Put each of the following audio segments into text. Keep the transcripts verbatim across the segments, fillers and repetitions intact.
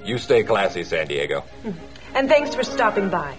You stay classy, San Diego. And thanks for stopping by.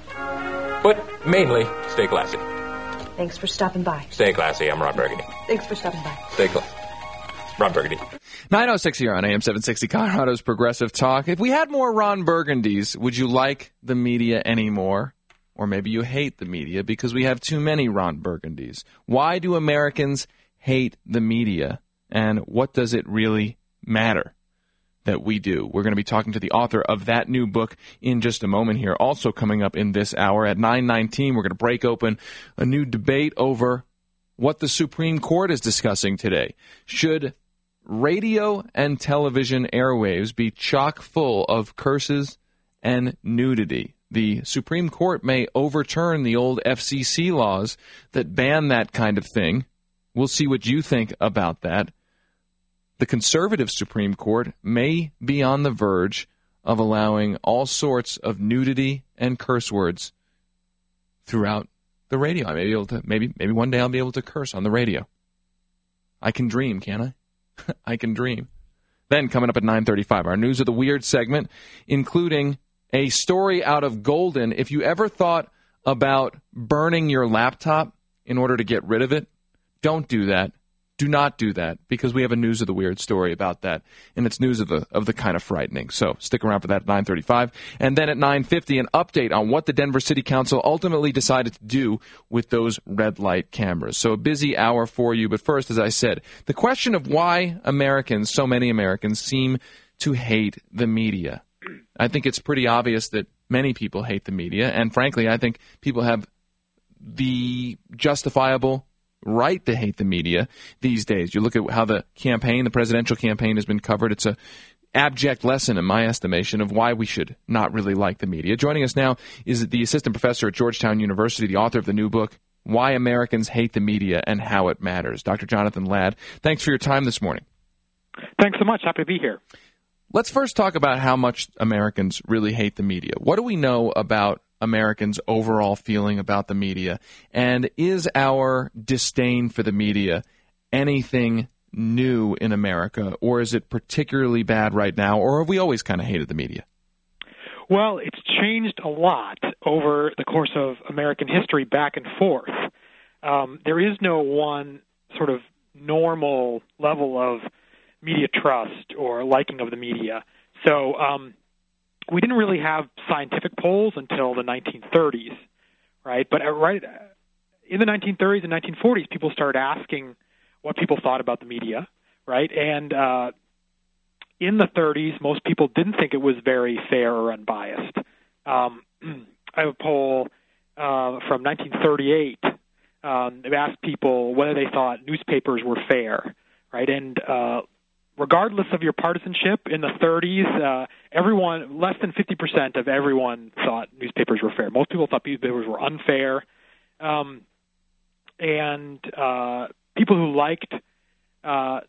But mainly, stay classy. Thanks for stopping by. Stay classy. I'm Ron Burgundy. Thanks for stopping by. Stay classy. Ron Burgundy. nine oh six here on A M seven sixty, Colorado's Progressive Talk. If we had more Ron Burgundys, would you like the media anymore? Or maybe you hate the media because we have too many Ron Burgundys. Why do Americans hate the media? And what does it really matter that we do? We're going to be talking to the author of that new book in just a moment here. Also coming up in this hour at nine nineteen, we're going to break open a new debate over what the Supreme Court is discussing today. Should radio and television airwaves be chock full of curses and nudity? The Supreme Court may overturn the old F C C laws that ban that kind of thing. We'll see what you think about that. The conservative Supreme Court may be on the verge of allowing all sorts of nudity and curse words throughout the radio. I may be able to, maybe, maybe one day I'll be able to curse on the radio. I can dream, can't I? I can dream. Then coming up at nine thirty-five, our News of the Weird segment, including a story out of Golden. If you ever thought about burning your laptop in order to get rid of it, don't do that. Do not do that, because we have a News of the Weird story about that, and it's news of the of the kind of frightening. So stick around for that at nine thirty-five. And then at nine fifty, an update on what the Denver City Council ultimately decided to do with those red light cameras. So a busy hour for you. But first, as I said, the question of why Americans, so many Americans, seem to hate the media. I think it's pretty obvious that many people hate the media, and frankly, I think people have the justifiable right to hate the media these days. You look at how the campaign, the presidential campaign, has been covered. It's a abject lesson, in my estimation, of why we should not really like the media. Joining us now is the assistant professor at Georgetown University, the author of the new book, Why Americans Hate the Media and How It Matters, Doctor Jonathan Ladd. Thanks for your time this morning. Thanks so much. Happy to be here. Let's first talk about how much Americans really hate the media. What do we know about Americans' overall feeling about the media? And is our disdain for the media anything new in America, or is it particularly bad right now, or have we always kind of hated the media? Well, it's changed a lot over the course of American history, back and forth. Um, there is no one sort of normal level of media trust or liking of the media. So um, we didn't really have scientific polls until the nineteen thirties, right? But right in the nineteen thirties and nineteen forties, people started asking what people thought about the media, right? And uh, in the thirties, most people didn't think it was very fair or unbiased. Um, I have a poll uh, from nineteen thirty-eight. Um, they asked people whether they thought newspapers were fair, right? And uh, regardless of your partisanship, in the thirties, uh, everyone, less than fifty percent of everyone thought newspapers were fair. Most people thought newspapers were unfair. Um, and uh, people who liked uh,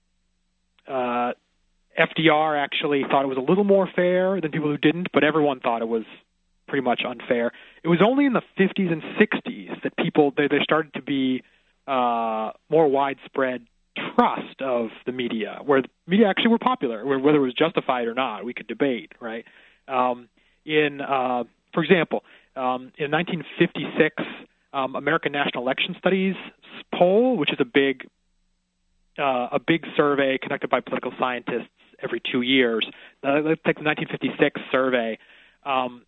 uh, F D R actually thought it was a little more fair than people who didn't, but everyone thought it was pretty much unfair. It was only in the fifties and sixties that people, they, there started to be uh, more widespread trust of the media, where the media actually were popular, whether it was justified or not, we could debate, right? Um, in, uh, for example, um, in nineteen fifty-six, um, American National Election Studies poll, which is a big, uh, a big survey conducted by political scientists every two years. Uh, let's take the nineteen fifty-six survey. Um,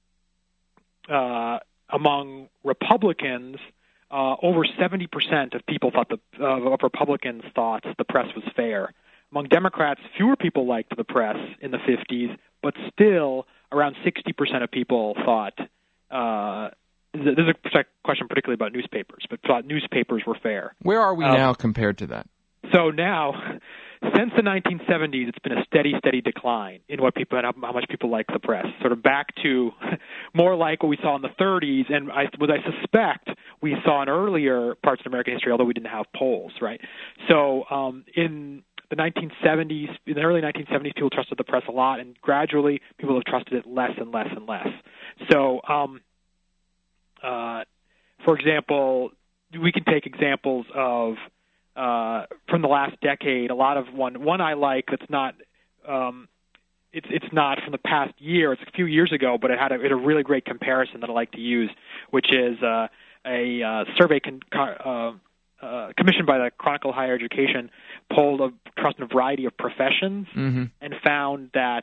uh, among Republicans, Uh, over seventy percent of people thought the uh, of Republicans thought the press was fair. Among Democrats, fewer people liked the press in the fifties, but still around sixty percent of people thought, uh, this is a question particularly about newspapers, but thought newspapers were fair. Where are we um, now compared to that? So now, since the nineteen seventies, it's been a steady, steady decline in what people and how much people like the press. Sort of back to more like what we saw in the thirties, and I, what I suspect we saw in earlier parts of American history, although we didn't have polls, right? So um, in the nineteen seventies, in the early nineteen seventies, people trusted the press a lot, and gradually people have trusted it less and less and less. So, um, uh, for example, we can take examples of Uh, from the last decade, a lot of one one I like that's not um, it's it's not from the past year. It's a few years ago, but it had a, it had a really great comparison that I like to use, which is uh, a uh, survey con- uh, uh, commissioned by the Chronicle of Higher Education, polled of trust in a variety of professions, mm-hmm. and found that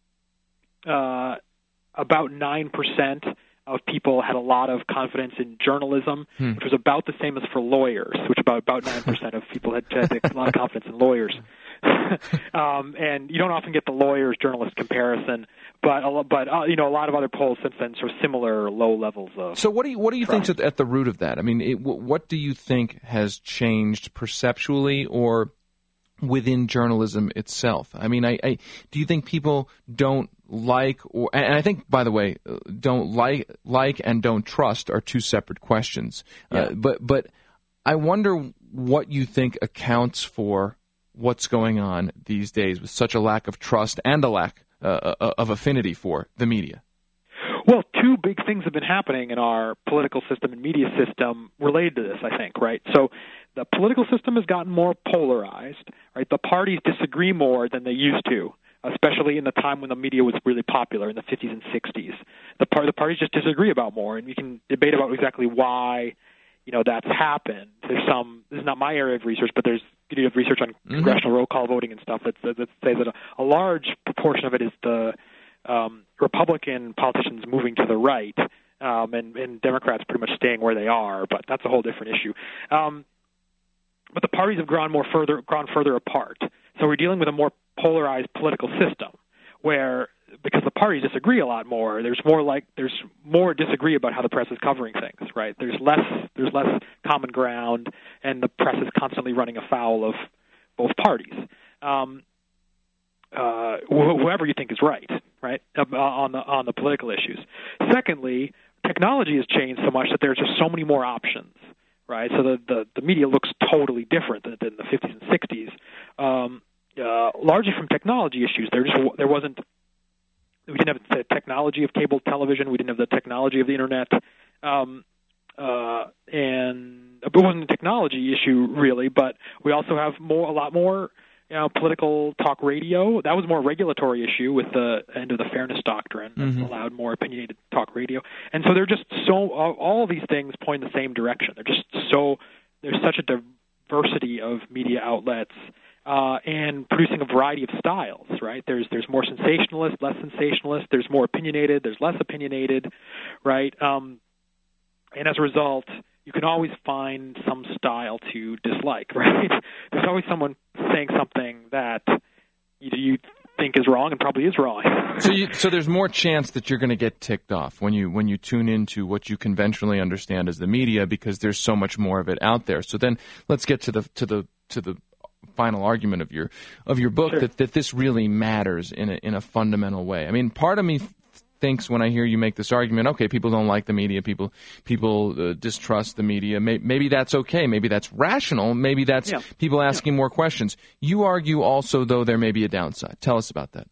uh, about nine percent of people had a lot of confidence in journalism, hmm. which was about the same as for lawyers, which about about nine percent of people had, had a lot of confidence in lawyers. um, and you don't often get the lawyers-journalist comparison, but a, but uh, you know a lot of other polls since then sort of similar low levels of. So what do you what do you think is at the root of that? I mean, it, what do you think has changed perceptually or within journalism itself? I mean, I, I do you think people don't like, or and I think, by the way, don't like like and don't trust are two separate questions. Yeah. Uh, but but I wonder what you think accounts for what's going on these days with such a lack of trust and a lack uh, of affinity for the media. Well, two big things have been happening in our political system and media system related to this, I think, right? So the political system has gotten more polarized, right? The parties disagree more than they used to, especially in the time when the media was really popular in the fifties and sixties. The, par- the parties just disagree about more, and we can debate about exactly why, you know, that's happened. There's some, this is not my area of research, but there's you have research on mm-hmm. congressional roll call voting and stuff that, that says that a, a large proportion of it is the um, Republican politicians moving to the right, um, and, and Democrats pretty much staying where they are, but that's a whole different issue. Um, but the parties have gone more further, gone further apart. So we're dealing with a more polarized political system where, because the parties disagree a lot more, there's more like there's more disagree about how the press is covering things, right? There's less there's less common ground, and the press is constantly running afoul of both parties. Um, uh, wh- whoever you think is right, right, uh, on the on the political issues. Secondly, technology has changed so much that there's just so many more options, right? So the the, the media looks totally different than, than the fifties and sixties, um, uh, largely from technology issues. There just there wasn't. We didn't have the technology of cable television. We didn't have the technology of the internet, um, uh, and it wasn't a technology issue really. But we also have more, a lot more, you know, political talk radio. That was more a regulatory issue with the end of the Fairness Doctrine that mm-hmm. allowed more opinionated talk radio. And so they're just so all, all of these things point in the same direction. They're just so there's such a diversity of media outlets. Uh, and producing a variety of styles, right? There's there's more sensationalist, less sensationalist. There's more opinionated. There's less opinionated, right? Um, and as a result, you can always find some style to dislike, right? There's always someone saying something that you, you think is wrong and probably is wrong. so, you, so there's more chance that you're going to get ticked off when you when you tune into what you conventionally understand as the media because there's so much more of it out there. So then let's get to the to the to the final argument of your of your book, sure. that, that this really matters in a, in a fundamental way. I mean, part of me th- thinks when I hear you make this argument, okay, people don't like the media, people people uh, distrust the media. Maybe, maybe that's okay. Maybe that's rational. Maybe that's yeah. people asking yeah. more questions. You argue also, though, there may be a downside. Tell us about that.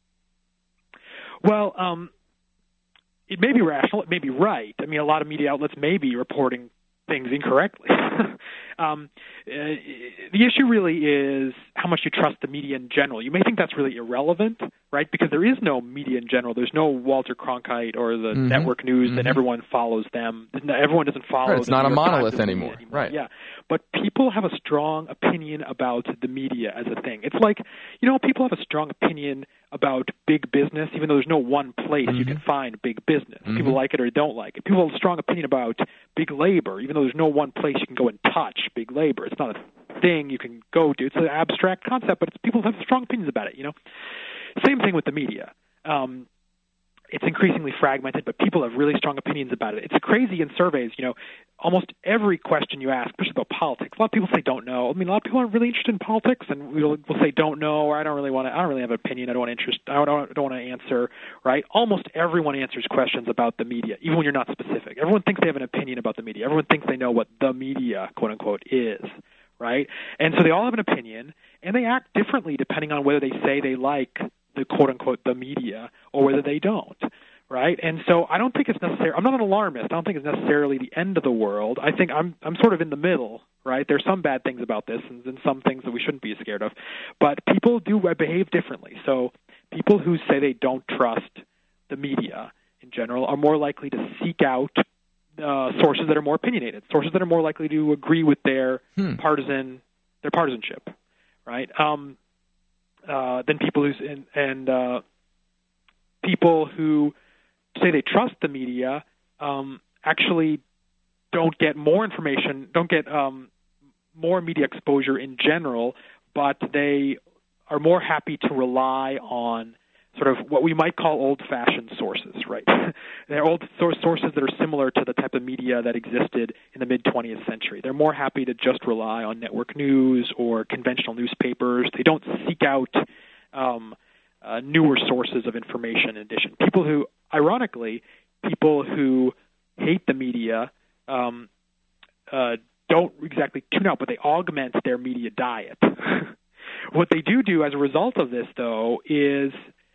Well, um, it may be rational. It may be right. I mean, a lot of media outlets may be reporting things incorrectly. um, uh, the issue really is how much you trust the media in general. You may think that's really irrelevant, right? Because there is no media in general. There's no Walter Cronkite or the mm-hmm. network news mm-hmm. that everyone follows them. Everyone doesn't follow right, it's the not New a York monolith Times anymore. anymore. Right. Yeah. But people have a strong opinion about the media as a thing. It's like, you know, people have a strong opinion about big business, even though there's no one place mm-hmm. you can find big business. Mm-hmm. People like it or don't like it. People have a strong opinion about big labor, even though there's no one place you can go and touch big labor. It's not a thing you can go to. It's an abstract concept, but it's, people have strong opinions about it, you know. Same thing with the media. Um, it's increasingly fragmented, but people have really strong opinions about it. It's crazy in surveys, you know, almost every question you ask, especially about politics, a lot of people say don't know. I mean, a lot of people aren't really interested in politics, and we'll, we'll say don't know, or I don't really want to, I don't really have an opinion, I don't want to interest, I don't, don't want to answer, right? Almost everyone answers questions about the media, even when you're not specific. Everyone thinks they have an opinion about the media. Everyone thinks they know what the media, quote unquote, is, right? And so they all have an opinion, and they act differently depending on whether they say they like the quote-unquote the media or whether they don't, right? And so I don't think it's necessary. I'm not an alarmist. I don't think it's necessarily the end of the world. I think I'm I'm sort of in the middle, right? There's some bad things about this and, and some things that we shouldn't be scared of. But people do behave differently. So people who say they don't trust the media in general are more likely to seek out uh, sources that are more opinionated, sources that are more likely to agree with their hmm. partisan their partisanship, right? Um, uh, than people who's and, and uh, people who say they trust the media um, actually don't get more information, don't get um, more media exposure in general, but they are more happy to rely on sort of what we might call old-fashioned sources, right? They're old source sources that are similar to the type of media that existed in the mid-twentieth century. They're more happy to just rely on network news or conventional newspapers. They don't seek out um, uh, newer sources of information in addition. People who, ironically, people who hate the media um, uh, don't exactly tune out, but they augment their media diet. What they do do as a result of this, though, is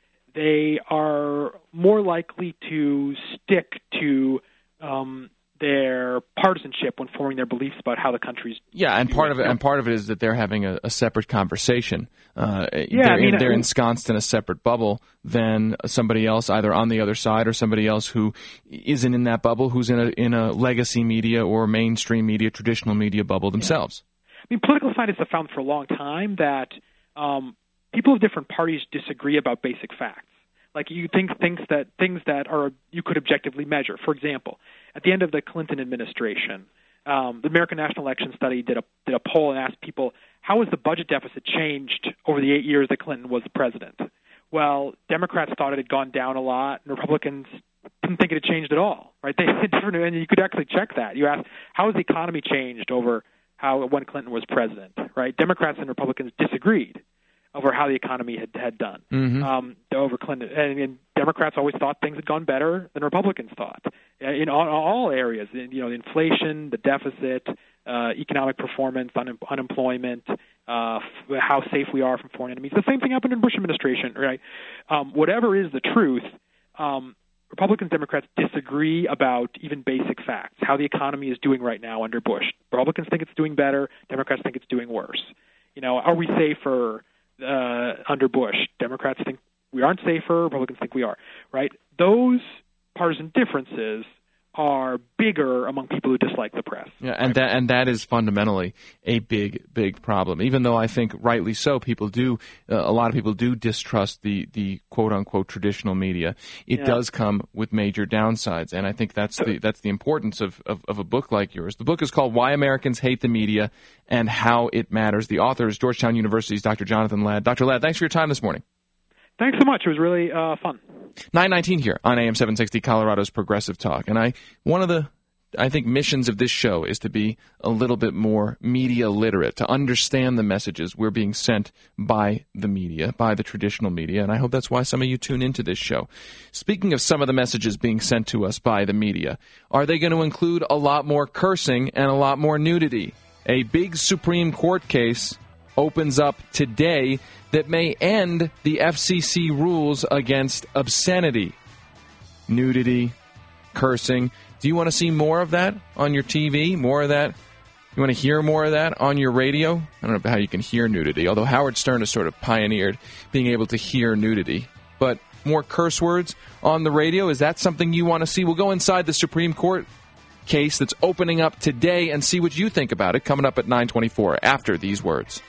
they are more likely to stick to um, their partisanship when forming their beliefs about how the country's. Yeah, and part of it, and part of it is that they're having a, a separate conversation. Uh, yeah, they're, I mean, they're I, ensconced in a separate bubble than somebody else, either on the other side or somebody else who isn't in that bubble, who's in a in a legacy media or mainstream media, traditional media bubble themselves. Yeah. I mean, political scientists have found for a long time that um, people of different parties disagree about basic facts. Like you think things that things that are you could objectively measure. For example, at the end of the Clinton administration, um, the American National Election Study did a did a poll and asked people, how has the budget deficit changed over the eight years that Clinton was the president? Well, Democrats thought it had gone down a lot, and Republicans didn't think it had changed at all. Right? They had different, and you could actually check that. You ask, how has the economy changed over how when Clinton was president? Right? Democrats and Republicans disagreed over how the economy had, had done mm-hmm. um, over Clinton. And, and Democrats always thought things had gone better than Republicans thought in all, all areas. In, you know, inflation, the deficit, uh, economic performance, un- unemployment, uh, f- how safe we are from foreign enemies. The same thing happened in the Bush administration, right? Um, whatever is the truth, um, Republicans, Democrats disagree about even basic facts, how the economy is doing right now under Bush. Republicans think it's doing better. Democrats think it's doing worse. You know, are we safer Uh, under Bush? Democrats think we aren't safer. Republicans think we are, right? Those partisan differences are bigger among people who dislike the press. Yeah, and right? that and that is fundamentally a big, big problem. Even though I think rightly so, people do uh, a lot of people do distrust the the quote unquote traditional media. It yeah. does come with major downsides, and I think that's the that's the importance of, of of a book like yours. The book is called Why Americans Hate the Media and How It Matters. The author is Georgetown University's Doctor Jonathan Ladd. Doctor Ladd, thanks for your time this morning. Thanks so much. It was really uh, fun. nine nineteen here on A M seven sixty, Colorado's Progressive Talk. And I one of the, I think, missions of this show is to be a little bit more media literate, to understand the messages we're being sent by the media, by the traditional media. And I hope that's why some of you tune into this show. Speaking of some of the messages being sent to us by the media, are they going to include a lot more cursing and a lot more nudity? A big Supreme Court case opens up today that may end the F C C rules against obscenity, nudity, cursing. Do you want to see more of that on your T V? More of that? You want to hear more of that on your radio? I don't know how you can hear nudity, although Howard Stern has sort of pioneered being able to hear nudity. But more curse words on the radio, is that something you want to see? We'll go inside the Supreme Court case that's opening up today and see what you think about it, coming up at nine twenty-four after these words.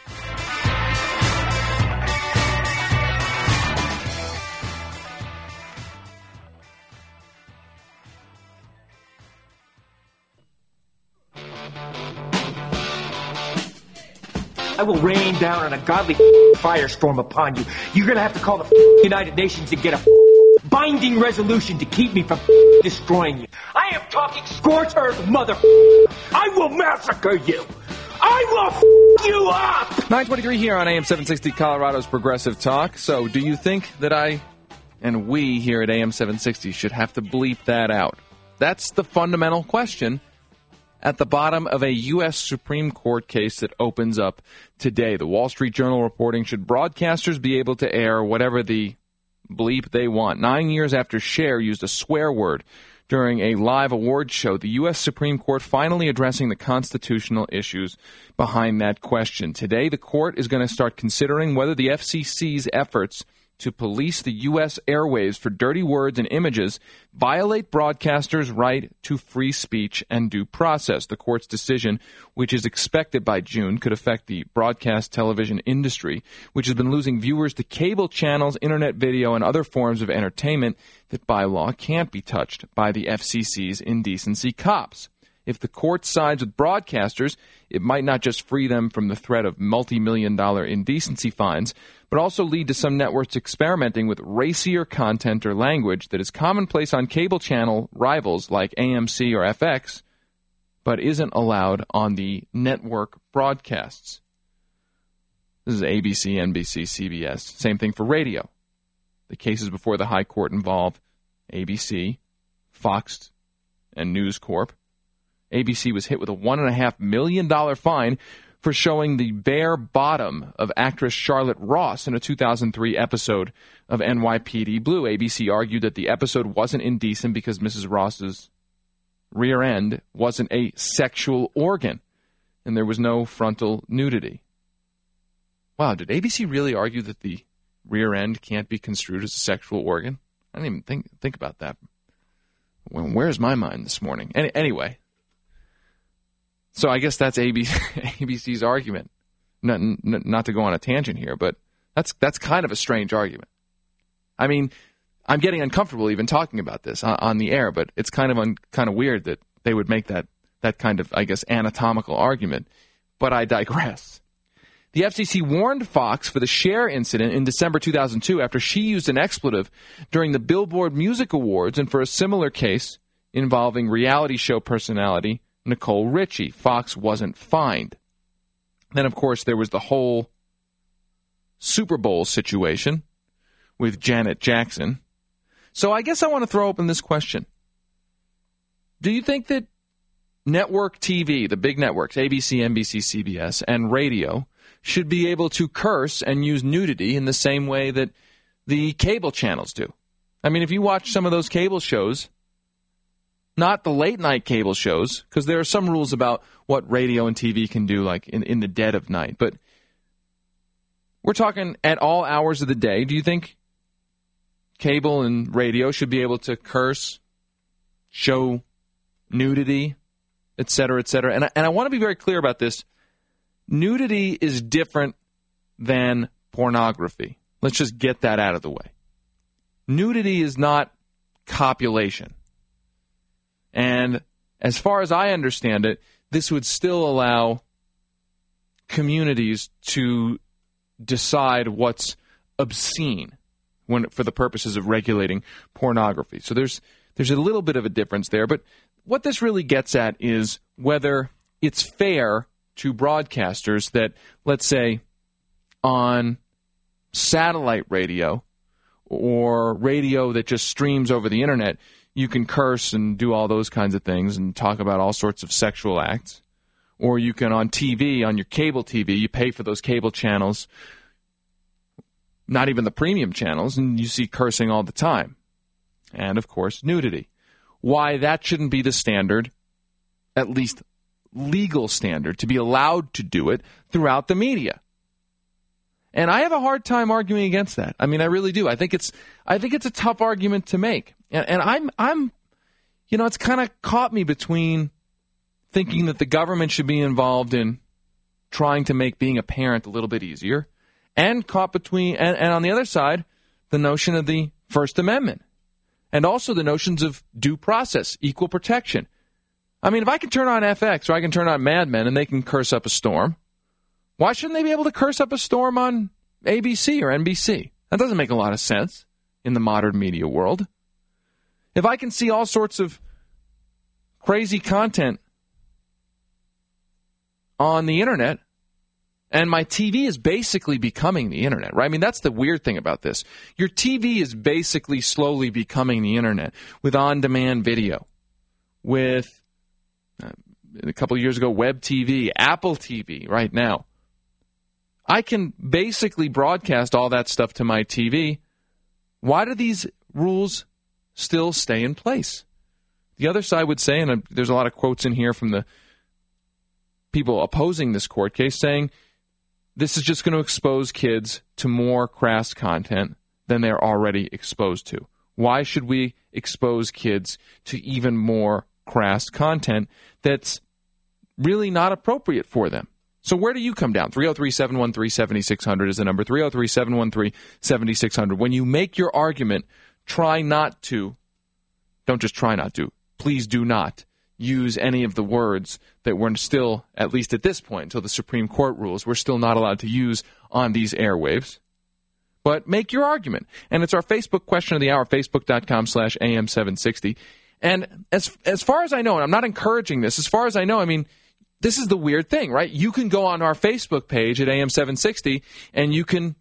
I will rain down an ungodly firestorm upon you. You're going to have to call the United Nations and get a binding resolution to keep me from destroying you. I am talking scorched earth, mother. I will massacre you. I will f*** you up. nine twenty-three here on A M seven sixty, Colorado's Progressive Talk. So do you think that I and we here at A M seven sixty should have to bleep that out? That's the fundamental question at the bottom of a U S Supreme Court case that opens up today. The Wall Street Journal reporting, should broadcasters be able to air whatever the bleep they want? Nine years after Cher used a swear word during a live awards show, the U S Supreme Court finally addressing the constitutional issues behind that question. Today, the court is going to start considering whether the F C C's efforts to police the U S airwaves for dirty words and images violate broadcasters' right to free speech and due process. The court's decision, which is expected by June, could affect the broadcast television industry, which has been losing viewers to cable channels, internet video, and other forms of entertainment that by law can't be touched by the F C C's indecency cops. If the court sides with broadcasters, it might not just free them from the threat of multi-million dollar indecency fines, but also lead to some networks experimenting with racier content or language that is commonplace on cable channel rivals like A M C or F X, but isn't allowed on the network broadcasts. This is A B C, N B C, C B S. Same thing for radio. The cases before the High Court involve A B C, Fox, and News Corp. A B C was hit with a one point five million dollars fine for showing the bare bottom of actress Charlotte Ross in a two thousand three episode of N Y P D Blue. A B C argued that the episode wasn't indecent because Missus Ross's rear end wasn't a sexual organ, and there was no frontal nudity. Wow, did A B C really argue that the rear end can't be construed as a sexual organ? I didn't even think think about that. Well, where's my mind this morning? Any, anyway, so I guess that's A B C, A B C's argument. Not, not to go on a tangent here, but that's that's kind of a strange argument. I mean, I'm getting uncomfortable even talking about this on, on the air, but it's kind of un, kind of weird that they would make that that kind of, I guess, anatomical argument. But I digress. The F C C warned Fox for the Cher incident in December two thousand two after she used an expletive during the Billboard Music Awards and for a similar case involving reality show personality Nicole Richie. Fox wasn't fined. Then, of course, there was the whole Super Bowl situation with Janet Jackson. So I guess I want to throw open this question. Do you think that network T V, the big networks, A B C, N B C, C B S, and radio, should be able to curse and use nudity in the same way that the cable channels do? I mean, if you watch some of those cable shows, not the late-night cable shows, because there are some rules about what radio and T V can do, like in, in the dead of night, but we're talking at all hours of the day. Do you think cable and radio should be able to curse, show nudity, et cetera, et cetera? And I, and I want to be very clear about this. Nudity is different than pornography. Let's just get that out of the way. Nudity is not copulation. And as far as I understand it, this would still allow communities to decide what's obscene when, for the purposes of regulating pornography. So there's there's a little bit of a difference there. But what this really gets at is whether it's fair to broadcasters that, let's say, on satellite radio or radio that just streams over the internet, you can curse and do all those kinds of things and talk about all sorts of sexual acts. Or you can, on T V, on your cable T V, you pay for those cable channels, not even the premium channels, and you see cursing all the time. And, of course, nudity. Why that shouldn't be the standard, at least legal standard, to be allowed to do it throughout the media. And I have a hard time arguing against that. I mean, I really do. I think it's I think it's a tough argument to make. And, and I'm I'm you know, it's kind of caught me between thinking that the government should be involved in trying to make being a parent a little bit easier, and caught between and, and on the other side, the notion of the First Amendment. And also the notions of due process, equal protection. I mean, if I can turn on F X or I can turn on Mad Men and they can curse up a storm, why shouldn't they be able to curse up a storm on A B C or N B C? That doesn't make a lot of sense in the modern media world. If I can see all sorts of crazy content on the internet, and my T V is basically becoming the internet, right? I mean, that's the weird thing about this. Your T V is basically slowly becoming the internet with on-demand video, with, uh, a couple of years ago, Web T V, Apple T V right now. I can basically broadcast all that stuff to my T V. Why do these rules still stay in place? The other side would say, and there's a lot of quotes in here from the people opposing this court case, saying this is just going to expose kids to more crass content than they're already exposed to. Why should we expose kids to even more crass content that's really not appropriate for them? So where do you come down? three oh three, seven one three, seven six zero zero is the number, three oh three, seven one three, seven six zero zero. When you make your argument, try not to, don't just try not to, please do not use any of the words that we're still, at least at this point, until the Supreme Court rules, we're still not allowed to use on these airwaves. But make your argument. And it's our Facebook question of the hour, facebook.com slash AM seven sixty. And as as far as I know, and I'm not encouraging this, as far as I know, I mean, this is the weird thing, right? You can go on our Facebook page at A M seven sixty, and you can,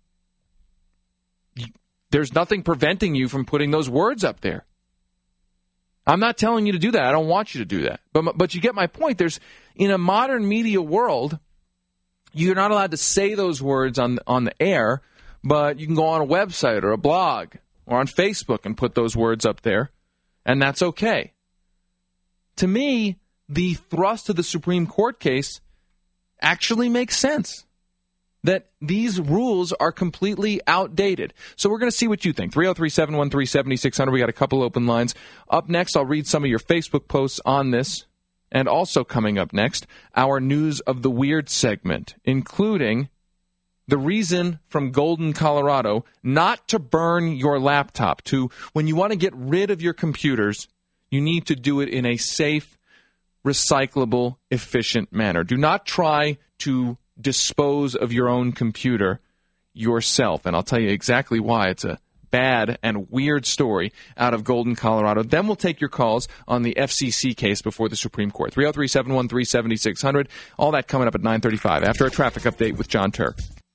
there's nothing preventing you from putting those words up there. I'm not telling you to do that. I don't want you to do that. But but you get my point. There's, in a modern media world, you're not allowed to say those words on on the air, but you can go on a website or a blog or on Facebook and put those words up there, and that's okay. To me, the thrust of the Supreme Court case actually makes sense. That these rules are completely outdated. So we're going to see what you think. three oh three, seven one three, seven six zero zero. We got a couple open lines. Up next, I'll read some of your Facebook posts on this. And also coming up next, our News of the Weird segment, including the reason from Golden, Colorado, not to burn your laptop. To when you want to get rid of your computers, you need to do it in a safe, recyclable, efficient manner. Do not try to dispose of your own computer yourself. And I'll tell you exactly why. It's a bad and weird story out of Golden, Colorado. Then we'll take your calls on the F C C case before the Supreme Court. three oh three, seven one three, seven six zero zero. All that coming up at nine thirty-five after a traffic update with John Turk.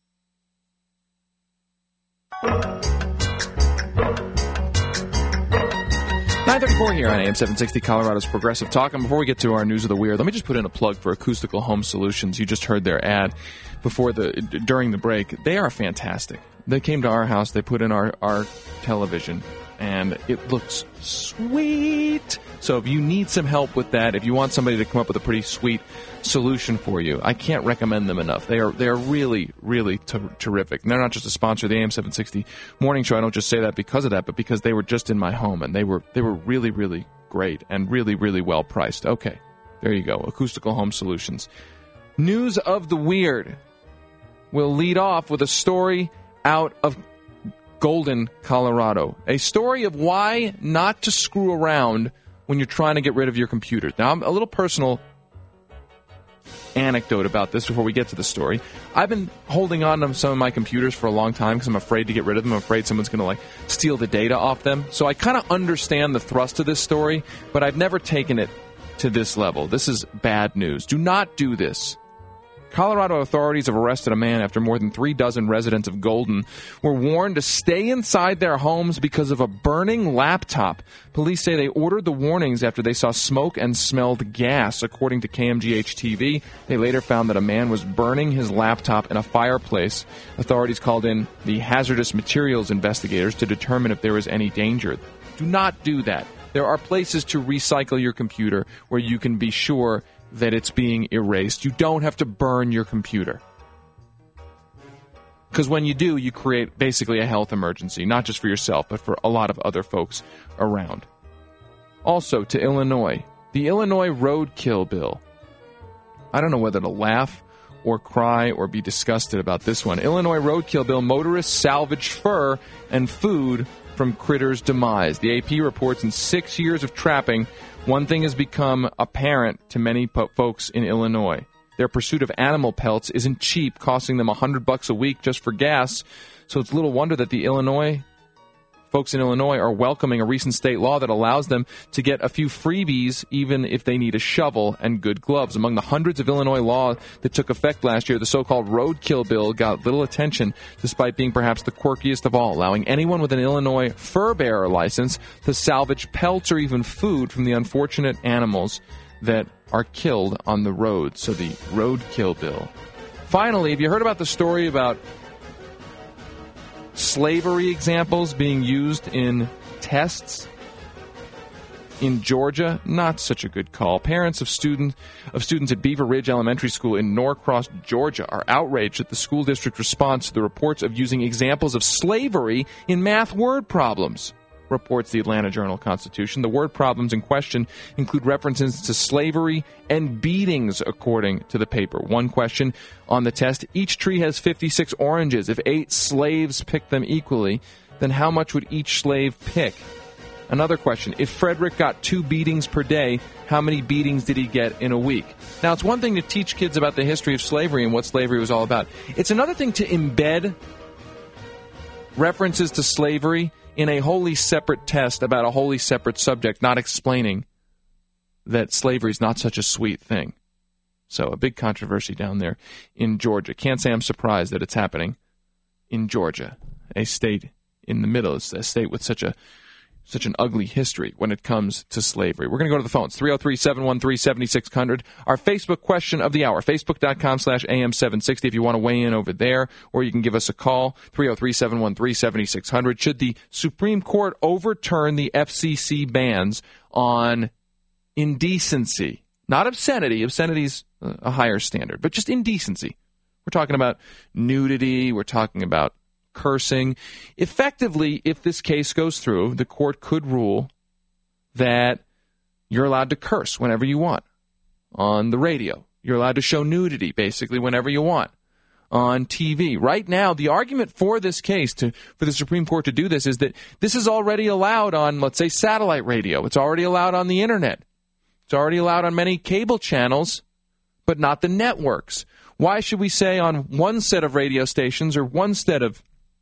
nine thirty-four here on A M seven sixty, Colorado's Progressive Talk. And before we get to our News of the Weird, let me just put in a plug for Acoustical Home Solutions. You just heard their ad before the during the break. They are fantastic. They came to our house. They put in our, our television, and it looks sweet. So if you need some help with that, if you want somebody to come up with a pretty sweet solution for you, I can't recommend them enough. They are they are really, really t- terrific. And they're not just a sponsor of the A M seven sixty morning show. I don't just say that because of that, but because they were just in my home, and they were they were really, really great and really, really well priced. Okay, there you go. Acoustical Home Solutions. News of the Weird. We'll lead off with a story out of Golden, Colorado. A story of why not to screw around when you're trying to get rid of your computers. Now, a little personal anecdote about this before we get to the story. I've been holding on to some of my computers for a long time because I'm afraid to get rid of them. I'm afraid someone's going to like steal the data off them. So I kind of understand the thrust of this story, but I've never taken it to this level. This is bad news. Do not do this. Colorado authorities have arrested a man after more than three dozen residents of Golden were warned to stay inside their homes because of a burning laptop. Police say they ordered the warnings after they saw smoke and smelled gas. According to K M G H T V, they later found that a man was burning his laptop in a fireplace. Authorities called in the hazardous materials investigators to determine if there was any danger. Do not do that. There are places to recycle your computer where you can be sure that it's being erased. You don't have to burn your computer. Because when you do, you create basically a health emergency, not just for yourself, but for a lot of other folks around. Also, to Illinois, the Illinois roadkill bill. I don't know whether to laugh or cry or be disgusted about this one. Illinois roadkill bill, motorists salvage fur and food from critters' demise. The A P reports in six years of trapping, one thing has become apparent to many po- folks in Illinois. Their pursuit of animal pelts isn't cheap, costing them one hundred bucks a week just for gas. So it's little wonder that the Illinois folks in Illinois are welcoming a recent state law that allows them to get a few freebies even if they need a shovel and good gloves. Among the hundreds of Illinois laws that took effect last year, the so-called roadkill bill got little attention despite being perhaps the quirkiest of all, allowing anyone with an Illinois fur bearer license to salvage pelts or even food from the unfortunate animals that are killed on the road. So the roadkill bill. Finally, have you heard about the story about slavery examples being used in tests? In Georgia, not such a good call. Parents of student of students at Beaver Ridge Elementary School in Norcross, Georgia, are outraged at the school district response to the reports of using examples of slavery in math word problems, reports the Atlanta Journal-Constitution. The word problems in question include references to slavery and beatings, according to the paper. One question on the test: each tree has fifty-six oranges. If eight slaves pick them equally, then how much would each slave pick? Another question: if Frederick got two beatings per day, how many beatings did he get in a week? Now, it's one thing to teach kids about the history of slavery and what slavery was all about. It's another thing to embed references to slavery in a wholly separate test about a wholly separate subject, not explaining that slavery is not such a sweet thing. So, a big controversy down there in Georgia. Can't say I'm surprised that it's happening in Georgia, a state in the middle, a state with such a Such an ugly history when it comes to slavery. We're going to go to the phones, three oh three, seven one three, seven six zero zero. Our Facebook question of the hour, facebook.com slash AM760 if you want to weigh in over there, or you can give us a call, three oh three, seven one three, seven six zero zero. Should the Supreme Court overturn the F C C bans on indecency? Not obscenity. Obscenity is a higher standard, but just indecency. We're talking about nudity. We're talking about cursing. Effectively, if this case goes through, the court could rule that you're allowed to curse whenever you want on the radio. You're allowed to show nudity, basically, whenever you want on T V. Right now, the argument for this case, to for the Supreme Court to do this, is that this is already allowed on, let's say, satellite radio. It's already allowed on the Internet. It's already allowed on many cable channels, but not the networks. Why should we say on one set of radio stations or one set of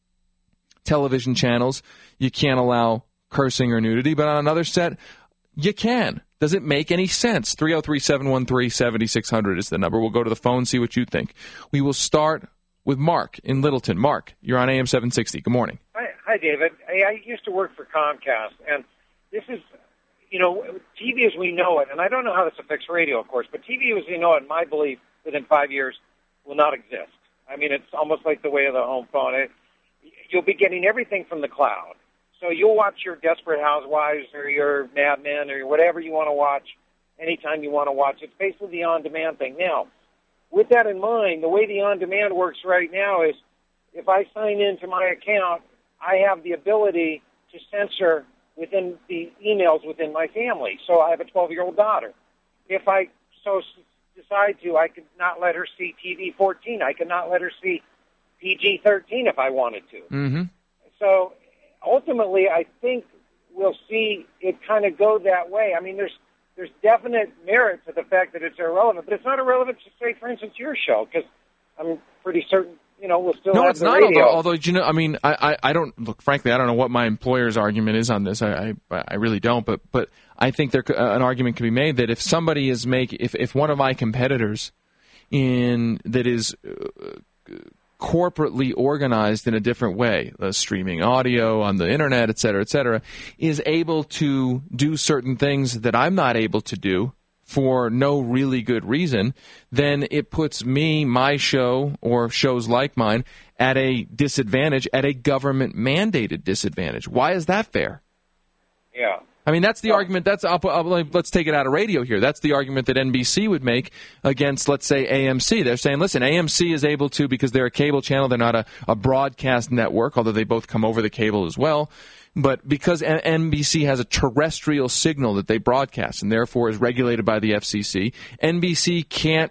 television channels you can't allow cursing or nudity, but on another set you can? Does it make any sense? three oh three, seven one three, seven six zero zero is the number. We'll go to the phone, see what you think. We will start with Mark in Littleton. Mark, you're on A M seven sixty. Good morning. Hi, hi David. I, I used to work for Comcast, and this is, you know, T V as we know it, and I don't know how this affects radio, of course, but T V as we know it, in my belief, within five years will not exist. I mean, it's almost like the way of the home phone. It, You'll be getting everything from the cloud. So you'll watch your Desperate Housewives or your Mad Men or whatever you want to watch anytime you want to watch. It's basically the on-demand thing. Now, with that in mind, the way the on-demand works right now is if I sign into my account, I have the ability to censor within the emails within my family. So I have a twelve-year-old daughter. If I so decide to, I could not let her see T V fourteen. I could not let her see P G thirteen if I wanted to. Mm-hmm. So ultimately, I think we'll see it kind of go that way. I mean, there's there's definite merit to the fact that it's irrelevant, but it's not irrelevant to, say, for instance, your show, because I'm pretty certain, you know, we'll still no, have it's the not. radio. Although, although, you know, I mean, I, I, I don't look. Frankly, I don't know what my employer's argument is on this. I, I, I really don't. But, but I think there uh, an argument can be made that if somebody is making, if, if one of my competitors in that is uh, corporately organized in a different way, uh, streaming audio on the internet, et cetera, et cetera, is able to do certain things that I'm not able to do for no really good reason, then it puts me, my show, or shows like mine, at a disadvantage, at a government-mandated disadvantage. Why is that fair? Yeah. I mean, that's the oh. argument. That's I'll, I'll, let's take it out of radio here. That's the argument that N B C would make against, let's say, A M C. They're saying, listen, A M C is able to, because they're a cable channel, they're not a, a broadcast network, although they both come over the cable as well. But because N B C has a terrestrial signal that they broadcast and therefore is regulated by the F C C, N B C can't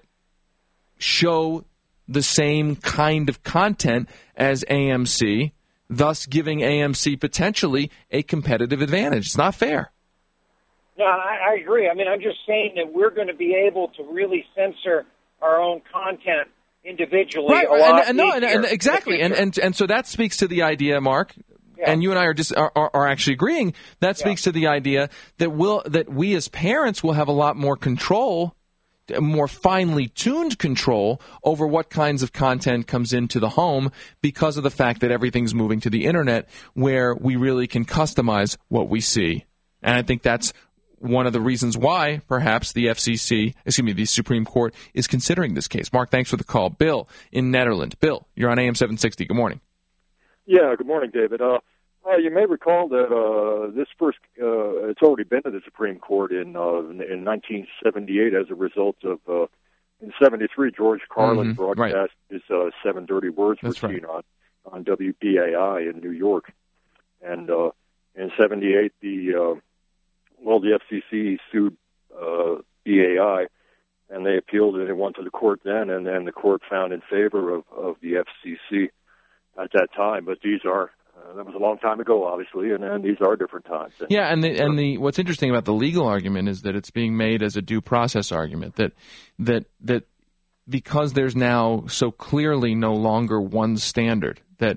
show the same kind of content as A M C, thus giving A M C potentially a competitive advantage. It's not fair. No, I, I agree. I mean, I'm just saying that we're going to be able to really censor our own content individually. Right, a lot and, and, no, and, and easier. exactly, and, and and so that speaks to the idea, Mark. Yeah. And you and I are just are, are actually agreeing. That speaks yeah. to the idea that will that we as parents will have a lot more control, more finely tuned control over what kinds of content comes into the home because of the fact that everything's moving to the internet, where we really can customize what we see. And I think that's one of the reasons why perhaps the F C C, excuse me, the Supreme Court is considering this case. Mark, thanks for the call. Bill in Netherlands. Bill, you're on A M seven sixty. Good morning. Yeah, good morning, David. Uh, uh, you may recall that uh, this first uh, it's already been to the Supreme Court in uh, in nineteen seventy-eight as a result of uh, in seventy-three George Carlin mm-hmm. broadcast right. his uh, Seven Dirty Words That's routine right. on on W B A I in New York, and uh, in seventy-eight the uh, well the F C C sued uh, B A I, and they appealed and it went to the court then, and then the court found in favor of, of the F C C at that time. But these are uh, that was a long time ago, obviously, and, and these are different times. And, yeah, and the, and the what's interesting about the legal argument is that it's being made as a due process argument that that that because there's now so clearly no longer one standard, that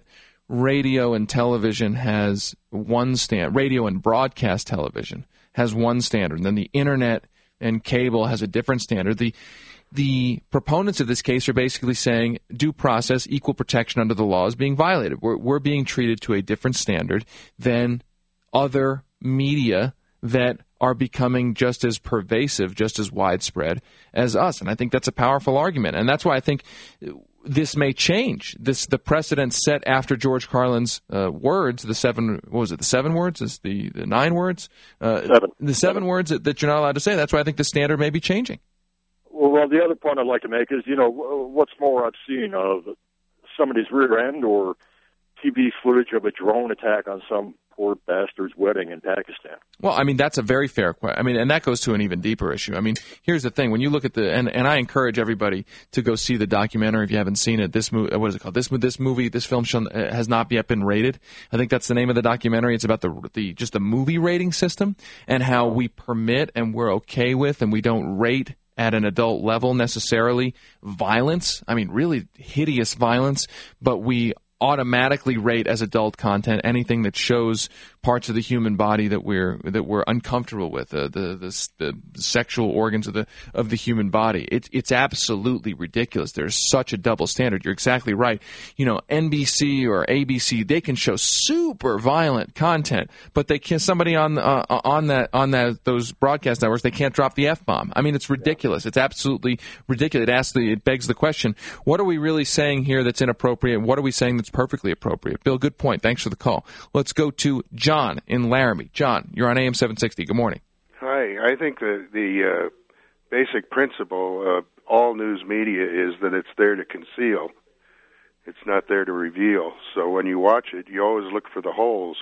radio and television has one standard, radio and broadcast television has one standard, and then the internet and cable has a different standard. The The proponents of this case are basically saying due process, equal protection under the law is being violated. We're, we're being treated to a different standard than other media that are becoming just as pervasive, just as widespread as us. And I think that's a powerful argument. And that's why I think this may change. This the precedent set after George Carlin's uh, words, the seven, what was it, the seven words? Is the, the nine words? Uh, seven. The seven, seven words that, that you're not allowed to say. That's why I think the standard may be changing. Well, the other point I'd like to make is, you know, what's more, I've seen of somebody's rear end or T V footage of a drone attack on some poor bastard's wedding in Pakistan. Well, I mean, that's a very fair question. I mean, and that goes to an even deeper issue. I mean, here's the thing. When you look at the, and, and I encourage everybody to go see the documentary if you haven't seen it. This movie, what is it called? This, this movie, this film shall, has not yet been rated. I think that's the name of the documentary. It's about the, the, just the movie rating system and how we permit and we're okay with and we don't rate at an adult level necessarily violence. I mean, really hideous violence, but we automatically rate as adult content anything that shows parts of the human body that we're that we're uncomfortable with, uh, the, the the sexual organs of the of the human body. It's it's absolutely ridiculous. There's such a double standard. You're exactly right. You know, N B C or A B C, they can show super violent content, but they can somebody on uh, on that on that those broadcast networks, they can't drop the F-bomb. I mean, it's ridiculous. It's absolutely ridiculous. It asks the it begs the question: what are we really saying here that's inappropriate? What are we saying that's perfectly appropriate? Bill, good point. Thanks for the call. Let's go to John in Laramie. John, you're on A M seven sixty. Good morning. Hi. I think the, the uh, basic principle of all news media is that it's there to conceal. It's not there to reveal. So when you watch it, you always look for the holes.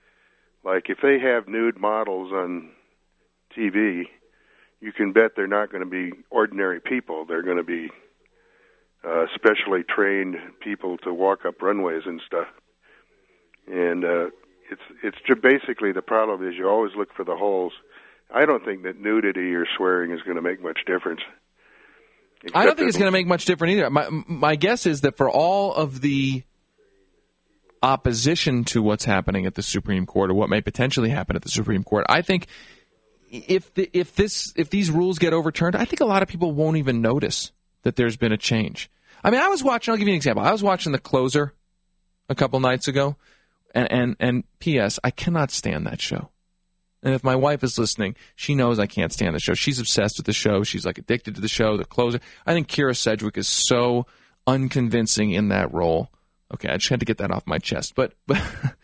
Like if they have nude models on T V, you can bet they're not going to be ordinary people. They're going to be uh, specially trained people to walk up runways and stuff. And uh, it's it's just basically the problem is you always look for the holes. I don't think that nudity or swearing is going to make much difference. Except I don't think it's going to make much difference either. My my guess is that for all of the opposition to what's happening at the Supreme Court or what may potentially happen at the Supreme Court, I think if the, if this if these rules get overturned, I think a lot of people won't even notice that there's been a change. I mean, I was watching. I'll give you an example. I was watching The Closer a couple nights ago, and and and P S I cannot stand that show. And if my wife is listening, she knows I can't stand the show. She's obsessed with the show. She's like addicted to the show. The Closer. I think Kira Sedgwick is so unconvincing in that role. Okay, I just had to get that off my chest. But but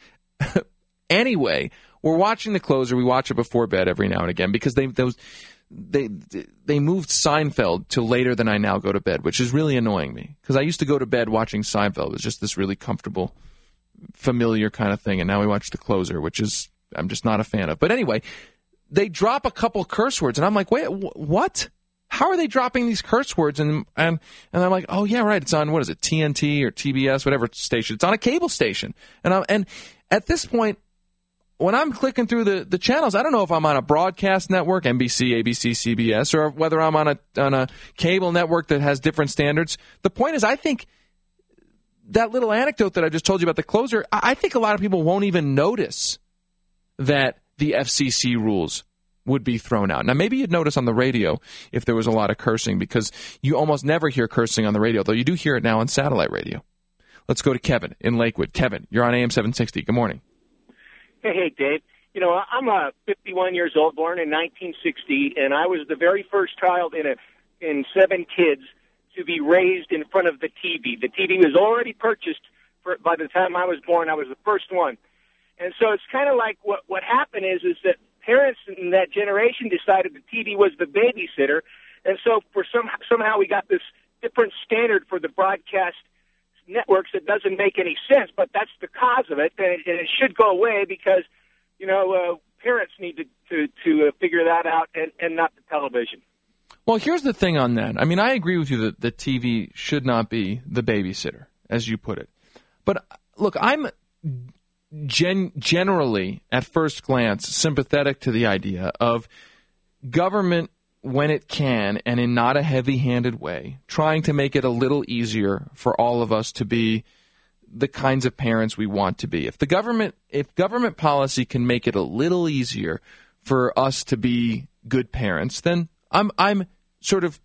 anyway, we're watching The Closer. We watch it before bed every now and again because they those they they moved Seinfeld to later than I now go to bed, which is really annoying me because I used to go to bed watching Seinfeld. It was just this really comfortable, familiar kind of thing, and now we watch The Closer, which is I'm just not a fan of. But anyway, they drop a couple curse words, and I'm like, wait, wh- what? How are they dropping these curse words? And and and I'm like, oh yeah, right. It's on what is it, T N T or T B S, whatever station. It's on a cable station. And I'm, and at this point, when I'm clicking through the, the channels, I don't know if I'm on a broadcast network, N B C, A B C, C B S, or whether I'm on a on a cable network that has different standards. The point is, I think that little anecdote that I just told you about The Closer, I think a lot of people won't even notice that the F C C rules would be thrown out. Now, maybe you'd notice on the radio if there was a lot of cursing, because you almost never hear cursing on the radio, though you do hear it now on satellite radio. Let's go to Kevin in Lakewood. Kevin, you're on A M seven sixty. Good morning. Hey, hey, Dave. You know, I'm uh, fifty-one years old, born in nineteen sixty, and I was the very first child in a in seven kids to be raised in front of the T V. The T V was already purchased for, by the time I was born. I was the first one. And so it's kind of like what what happened is is that parents and that generation decided the T V was the babysitter. And so for some, somehow we got this different standard for the broadcast networks that doesn't make any sense, but that's the cause of it, and it, and it should go away because, you know, uh, parents need to, to, to uh, figure that out and, and not the television. Well, here's the thing on that. I mean, I agree with you that the T V should not be the babysitter, as you put it. But, look, I'm gen- generally, at first glance, sympathetic to the idea of government, when it can, and in not a heavy-handed way, trying to make it a little easier for all of us to be the kinds of parents we want to be. If the government, if government policy can make it a little easier for us to be good parents, then I'm I'm sort of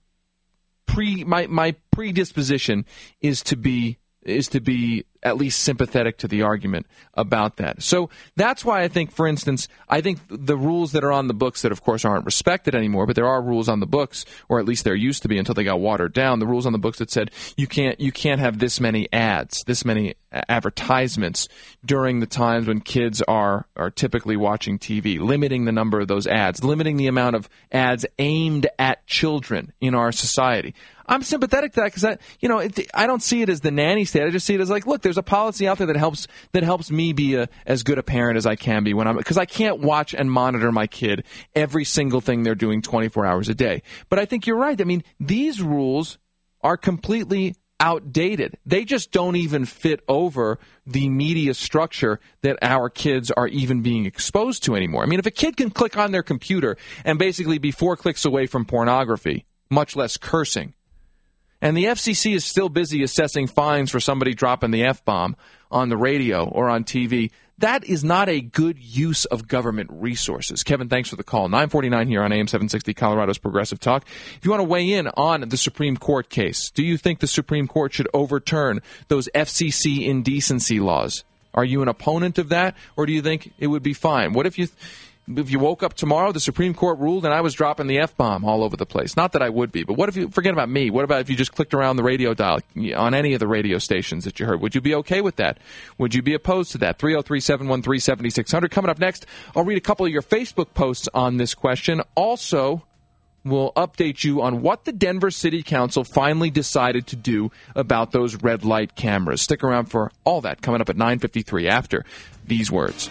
pre my my predisposition is to be is to be at least sympathetic to the argument about that. So that's why I think, for instance, I think the rules that are on the books that, of course, aren't respected anymore, but there are rules on the books, or at least there used to be until they got watered down, the rules on the books that said you can't you can't have this many ads, this many advertisements during the times when kids are, are typically watching T V, limiting the number of those ads, limiting the amount of ads aimed at children in our society. I'm sympathetic to that because I, you know, it, I don't see it as the nanny state. I just see it as like, look, there's a policy out there that helps that helps me be a, as good a parent as I can be when I'm because I can't watch and monitor my kid every single thing they're doing twenty-four hours a day. But I think you're right. I mean, these rules are completely outdated. They just don't even fit over the media structure that our kids are even being exposed to anymore. I mean, if a kid can click on their computer and basically be four clicks away from pornography, much less cursing, and the F C C is still busy assessing fines for somebody dropping the F-bomb on the radio or on T V, that is not a good use of government resources. Kevin, thanks for the call. nine forty-nine here on A M seven sixty, Colorado's Progressive Talk. If you want to weigh in on the Supreme Court case, do you think the Supreme Court should overturn those F C C indecency laws? Are you an opponent of that, or do you think it would be fine? What if you... If you woke up tomorrow, the Supreme Court ruled, and I was dropping the F-bomb all over the place? Not that I would be, but what if you, forget about me, what about if you just clicked around the radio dial on any of the radio stations that you heard? Would you be okay with that? Would you be opposed to that? three oh three, seven one three, seven six zero zero. Coming up next, I'll read a couple of your Facebook posts on this question. Also, we'll update you on what the Denver City Council finally decided to do about those red light cameras. Stick around for all that coming up at nine fifty-three after these words.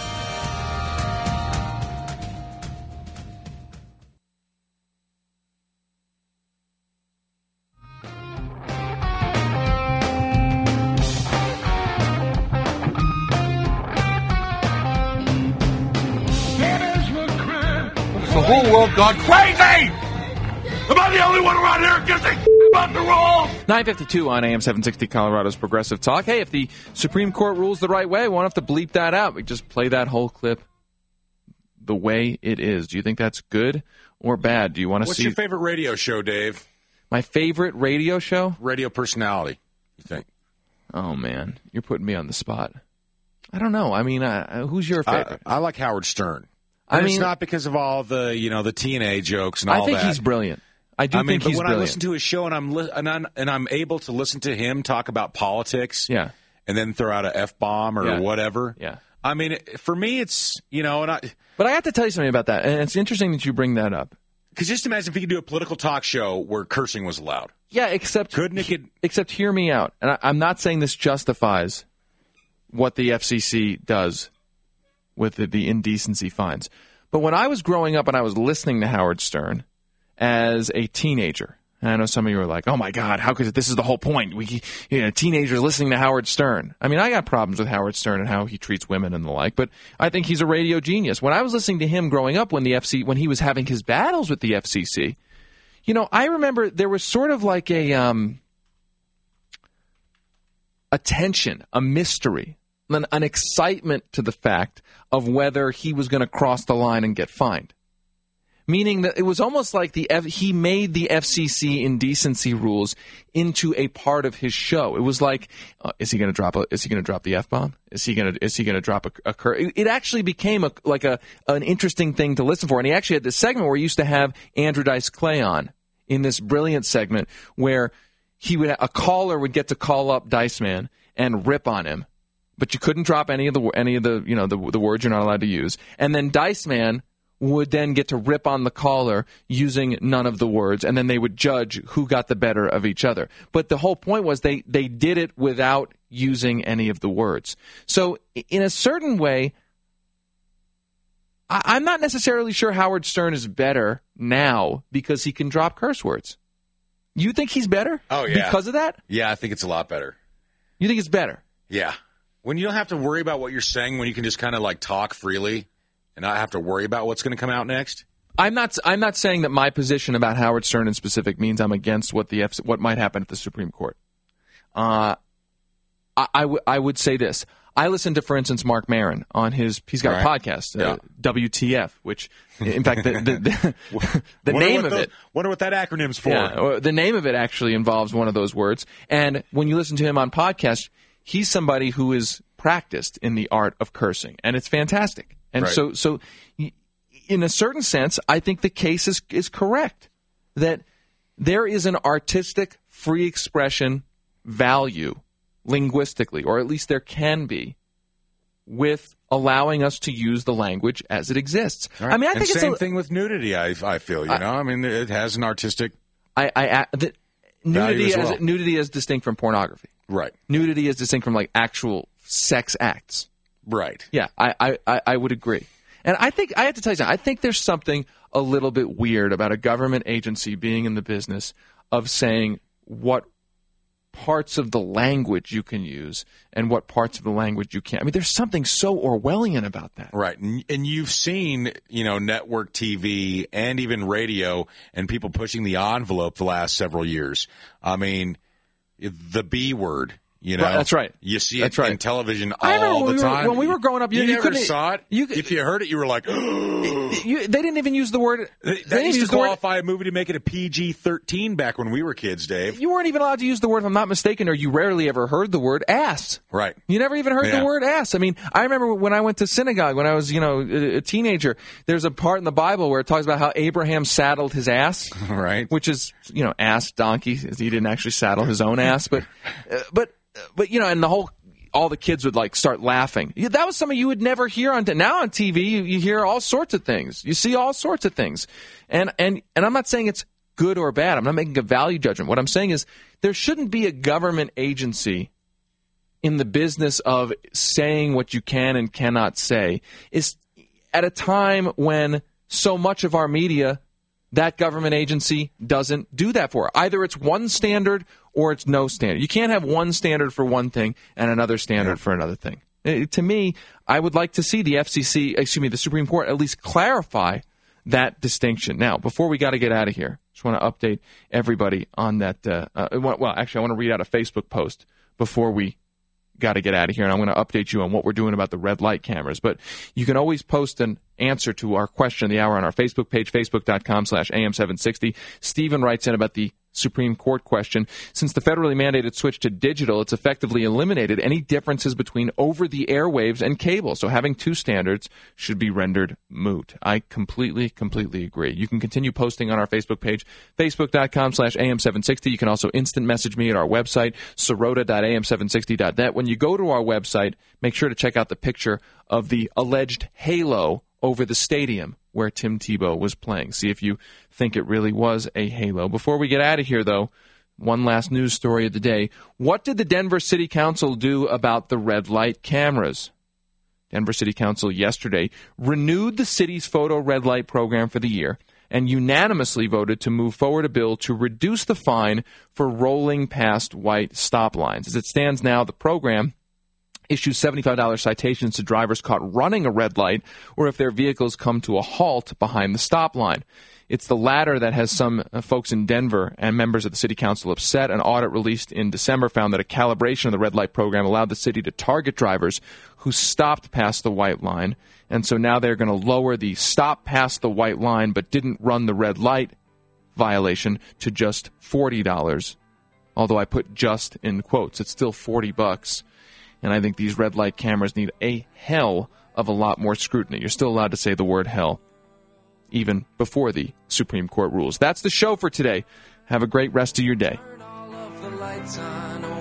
The whole world gone crazy! Am I the only one around here who gives a about the rules? nine fifty-two on A M seven sixty, Colorado's Progressive Talk. Hey, if the Supreme Court rules the right way, we won't have to bleep that out. We just play that whole clip the way it is. Do you think that's good or bad? Do you want to What's see... your favorite radio show, Dave? My favorite radio show? Radio personality, you think? Oh, man. You're putting me on the spot. I don't know. I mean, uh, who's your favorite? I, I like Howard Stern. I And mean, it's not because of all the, you know, the T N A jokes and all I that. think he's brilliant. I do I mean, think but he's when brilliant. I listen to his show and I'm, li- and I'm and I'm able to listen to him talk about politics, yeah, and then throw out a F bomb or Yeah. whatever, yeah. I mean, for me, it's you know, and I. But I have to tell you something about that, and it's interesting that you bring that up. Because just imagine if he could do a political talk show where cursing was allowed. Yeah, except couldn't it get, except hear me out, and I, I'm not saying this justifies what the F C C does with the, the indecency fines. But when I was growing up and I was listening to Howard Stern as a teenager, and I know some of you are like, "Oh my God, how could it, this is the whole point? We, you know, teenagers listening to Howard Stern." I mean, I got problems with Howard Stern and how he treats women and the like, but I think he's a radio genius. When I was listening to him growing up, when the F C, when he was having his battles with the F C C, you know, I remember there was sort of like a um, a tension, a mystery, an, an excitement to the fact of whether he was going to cross the line and get fined. Meaning that it was almost like the F- he made the F C C indecency rules into a part of his show. It was like, uh, is he going to drop a, is he going to drop the F-bomb? Is he going to is he going to drop a, a cur? It, it actually became a like a an interesting thing to listen for. And he actually had this segment where he used to have Andrew Dice Clay on in this brilliant segment where he would a caller would get to call up Dice Man and rip on him, but you couldn't drop any of the any of the you know the the words you're not allowed to use. And then Dice Man would then get to rip on the caller using none of the words, and then they would judge who got the better of each other. But the whole point was they, they did it without using any of the words. So in a certain way, I, I'm not necessarily sure Howard Stern is better now because he can drop curse words. You think he's better? Oh, yeah. Because of that? Yeah, I think it's a lot better. You think it's better? Yeah. When you don't have to worry about what you're saying, when you can just kind of like talk freely and not have to worry about what's going to come out next. I'm not. I'm not saying that my position about Howard Stern in specific means I'm against what the F- what might happen at the Supreme Court. Uh, I, I, w- I would say this. I listened to, for instance, Mark Maron on his. He's got right. a podcast, uh, Yeah. W T F, which, in fact, the the, the, the name of the, it. Wonder what that acronym's for. Yeah, the name of it actually involves one of those words. And when you listen to him on podcast, he's somebody who is practiced in the art of cursing, and it's fantastic. And Right. so, so in a certain sense, I think the case is is correct that there is an artistic free expression value linguistically, or at least there can be, with allowing us to use the language as it exists. Right. I mean, I and think it's same a, thing with nudity. I I feel you I, know. I mean, it has an artistic. I, I the, nudity as as, well. nudity is distinct from pornography. Right. Nudity is distinct from like actual sex acts. Right. Yeah, I, I, I would agree. And I think I have to tell you something. I think there's something a little bit weird about a government agency being in the business of saying what parts of the language you can use and what parts of the language you can't. I mean, there's something so Orwellian about that. Right. And, and you've seen, you know, network T V and even radio and people pushing the envelope the last several years. I mean, the B word. You know, Right, that's right. You see That's it right. in television I remember all when the we were- time. when we were growing up, you- you, you never couldn't- saw it. you- if you heard it, you were like, You, they didn't even use the word. They that didn't used to use the word. qualify a movie to make it a P G thirteen back when we were kids, Dave. You weren't even allowed to use the word, if I'm not mistaken, or you rarely ever heard the word ass. Right. You never even heard Yeah. the word ass. I mean, I remember when I went to synagogue when I was, you know, a a teenager, there's a part in the Bible where it talks about how Abraham saddled his ass. Right. Which is, you know, ass, donkey. He didn't actually saddle his own ass, but, uh, but, but, you know, and the whole, all the kids would like start laughing. Yeah, that was something you would never hear on. T- now on T V, you, you hear all sorts of things. You see all sorts of things, and and and I'm not saying it's good or bad. I'm not making a value judgment. What I'm saying is there shouldn't be a government agency in the business of saying what you can and cannot say. Is at a time when so much of our media, that government agency doesn't do that for. Either it's one standard or it's no standard. You can't have one standard for one thing and another standard yeah. for another thing. It, to me, I would like to see the F C C, excuse me, the Supreme Court at least clarify that distinction. Now, before we got to get out of here, just want to update everybody on that. Uh, uh, well, actually, I want to read out a Facebook post before we got to get out of here, and I'm going to update you on what we're doing about the red light cameras. But you can always post an answer to our question of the hour on our Facebook page, facebook.com slash AM760. Stephen writes in about the Supreme Court question. Since the federally mandated switch to digital, it's effectively eliminated any differences between over-the-air waves and cable. So having two standards should be rendered moot. I completely, completely agree. You can continue posting on our Facebook page, facebook.com slash AM760. You can also instant message me at our website, sorota dot A M seven sixty dot net. When you go to our website, make sure to check out the picture of the alleged halo over the stadium where Tim Tebow was playing. See if you think it really was a halo. Before we get out of here, though, one last news story of the day. What did the Denver City Council do about the red light cameras? Denver City Council yesterday renewed the city's photo red light program for the year and unanimously voted to move forward a bill to reduce the fine for rolling past white stop lines. As it stands now, the program issues seventy-five dollars citations to drivers caught running a red light or if their vehicles come to a halt behind the stop line. It's the latter that has some uh, folks in Denver and members of the city council upset. An audit released in December found that a calibration of the red light program allowed the city to target drivers who stopped past the white line. And so now they're going to lower the stop past the white line but didn't run the red light violation to just forty dollars. Although I put just in quotes, it's still forty bucks. And I think these red light cameras need a hell of a lot more scrutiny. You're still allowed to say the word hell, even before the Supreme Court rules. That's the show for today. Have a great rest of your day. Turn all of the lights on.